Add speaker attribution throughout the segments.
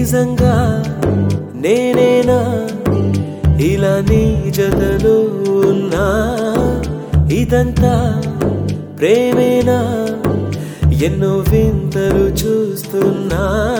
Speaker 1: నిజంగా నేనేనా ఇలా నీ జతలో ఉన్నా ఇదంతా ప్రేమేనా ఎన్నో వింతలు చూస్తున్నా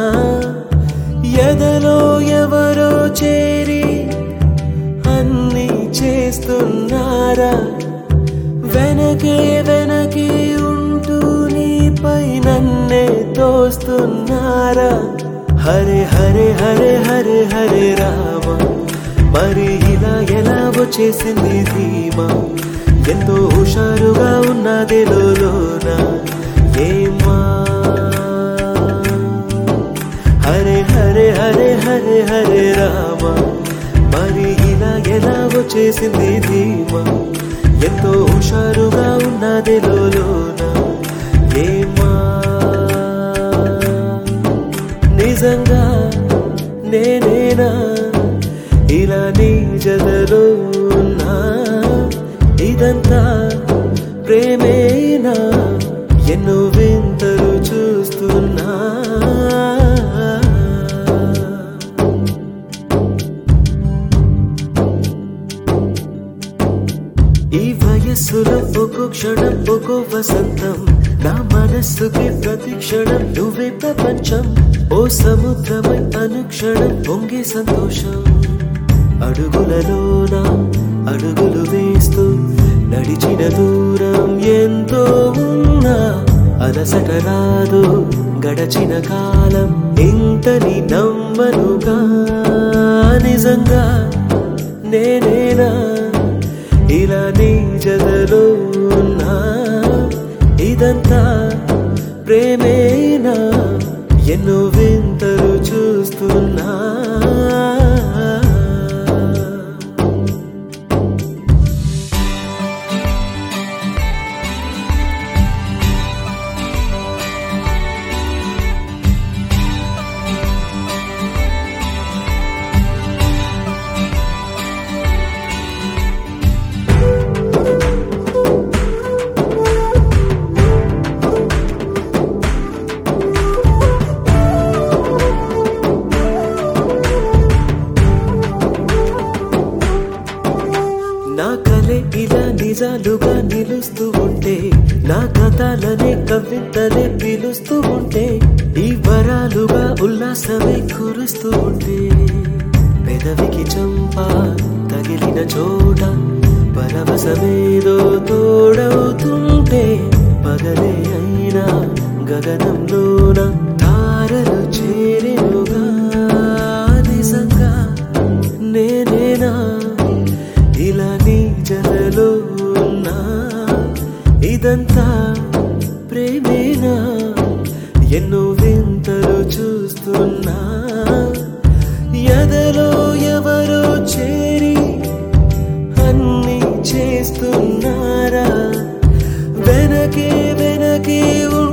Speaker 1: ఎదలో ఎవరో చేరి అన్నీ చేస్తున్నారా వెనకే వెనకే ఉంటూ నీపై నన్నే తోస్తున్నారా హరే హరే హరే హరే హరే రామ మరి ఇలా ఎలా వచ్చేసింది ధీమా ఎంతో హుషారుగా ఉన్నదే లోన ఏమా హరే హరే హరే హరే హరే రామ మరి ఇలా ఎలా వచ్చేసింది ధీమా ఎంతో హుషారుగా ఉన్నదే లోన ఏమా నిజంగా నేనేనా ఇలా నీ జతలో ఉన్నా ఇదంతా ప్రేమేనా ఎన్నో వింతలు చూస్తున్నా ఈ వయస్సులో ఒక్కో క్షణం ఒక్కో వసంతం నా మనస్సుకి ప్రతి క్షణం నువ్వే ప్రపంచం ఓ సముద్రమై అనుక్షణం పొంగే సంతోషం అడుగులలోన అడుగులు వేస్తూ నడిచిన దూరం ఎంతో ఉన్నా అలసట రాదు గడచిన కాలం ఇంతని నమ్మనుగా నిజంగా నేనేనా ఇలా నీ జతలో ఉన్నా ఇదంతా ప్రేమేనా ఎన్నో వింతలు చూస్తున్నా నా కలే ఇలా నిజాలుగా నిలుస్తూ ఉంటే నా కథలనే కవితలే పిలుస్తూ ఉంటే ఈ వరాలుగా ఉల్లాసమే కురుస్తూ ఉంటే పెదవికి చంపా తగిలిన చోట పరవశమేదో తోడవుతుంటే పగలే అయినా గగనంలోన తారలు చేరెనుగా నిజంగా నేనేనా ఇలా నీ జతలో ఉన్నా ఇదంతా ప్రేమేనా ఎన్నో వింతలు చూస్తున్నా ఎదలో ఎవరో చేరి అన్నీ చేస్తున్నారా వెనకే వెనకే